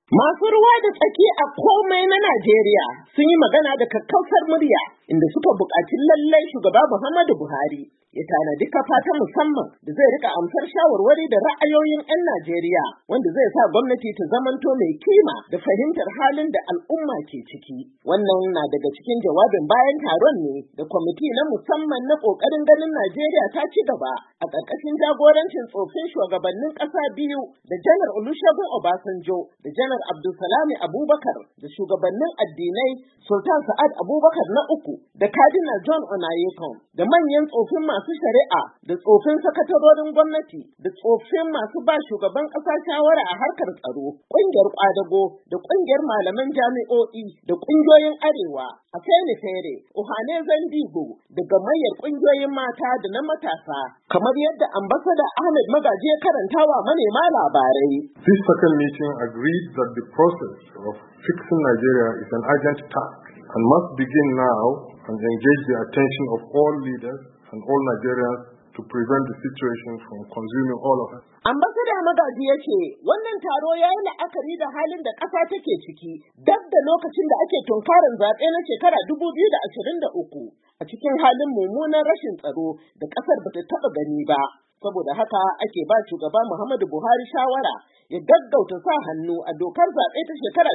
Masu ruwa da tsaki a komai na Najeriya sun yi magana da kakkausar murya inda suka buƙaci lallai shugaba Muhammadu Buhari ya tanadi kafa ta musamman da zai rika amsar shawarwari da ra'ayoyin 'yan Najeriya wanda zai sa gwamnati ta zamanto mai kima da fahimtar halin da al'umma ke ciki. Wannan na daga cikin jawabin bayan taron ne da kwamiti na musamman na ƙoƙarin ganin Najeriya ta ci gaba a ƙarƙashin jagorancin tsofin shugabannin ƙasa biyu da Janar Olusegun Obasanjo da Janar Abdulsalami Abubakar da shugabannin addinai Sultan Sa'ad Abubakar na uku da Cardinal John Onayekon da manyan tsofin masu shari'a da tsofin sakatarorin gwamnati da tsofin masu ba shugaban ƙasa shawara a harkar tsaro, ƙungiyar ƙwadago da ƙungiyar malaman jami'o'i da ƙungiyoyin Arewa, Afenifere, Ohanezen Digbo da gamayyar ƙungiyoyin mata da na matasa, kamar yadda ambasada Ahmed Magaji ya karantawa manema labarai. This second meeting agreed that the process of fixing Nigeria is an urgent task and must begin now and engage the attention of all leaders and all Nigerians to prevent the situation from consuming all of us. Ambasada Magaji ya ce wannan taro ya yi la'akari da halin da ƙasa take ciki dab da lokacin da ake tunkarin zaɓe na shekara 2023 a cikin halin mummunan rashin tsaro da ƙasar bata taɓa gani ba. Saboda haka ake ba shugaba Muhammadu Buhari shawara ya gaggauta sa hannu a dokar zaɓe ta shekara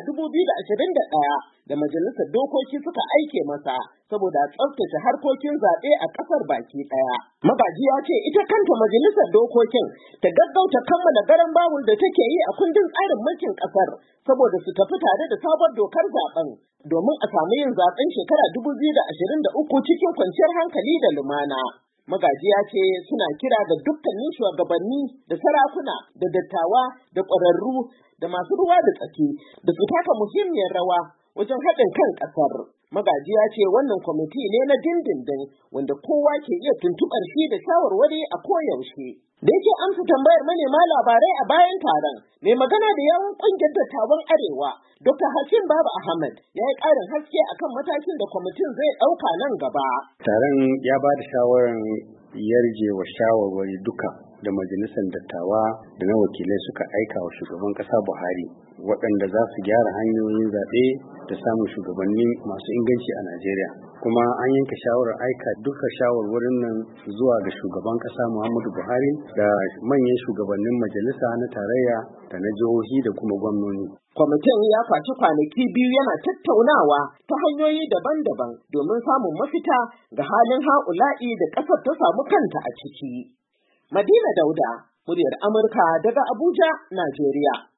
2021 da majalisar dokoki suka aike masa saboda tsaftace harkokin zaɓe a ƙasar baki ɗaya. Magaji ya ce ita kanta majalisar dokokin ta gaggauta kammala garan bawul da take yi a kundin tsarin mulkin ƙasar saboda su tafi tare da sabon dokar zaɓen domin a samu yin zaɓen shekara 2023 cikin kwanciyar hankali da lumana. Magaji ya ce suna kira ga dukkanin shugabanni da sarakuna da dattawa da ƙwararru da masu ruwa da tsaki da su taka muhimmiyar rawa wajen haɗin kan ƙasar. Magaji ya ce wannan kwamiti ne na dindindin wanda kowa ke iya tuntuɓar shi da shawarwari a koyaushe. Da yake amsa tambayar manema labarai a bayan taron, mai magana da yawun ƙungiyar dattawan Arewa, Dr. Hakim Baba Ahmed ya yi ƙarin haske akan matakin da kwamitin zai ɗauka nan gaba. Taron ya ba da shawarar yarjewa shawarwari duka da majalisar dattawa da na wakilai suka aika wa shugaban ƙasa Buhari waɗanda za su gyara hanyoyin zaɓe da samun shugabanni masu inganci a Najeriya. Kuma an yanke shawarar aika duka shawarwarin nan zuwa ga shugaban ƙasa Muhammadu Buhari da manyan shugabannin majalisa na tarayya da na jihohi da kuma gwamnoni. Kwamitin ya kwaci kwanaki biyu yana tattaunawa ta hanyoyi daban-daban domin samun mafita ga halin ha'ula'i da ƙasar ta samu kanta a ciki. Madina Dauda, muryar Amurka daga Abuja, Najeriya.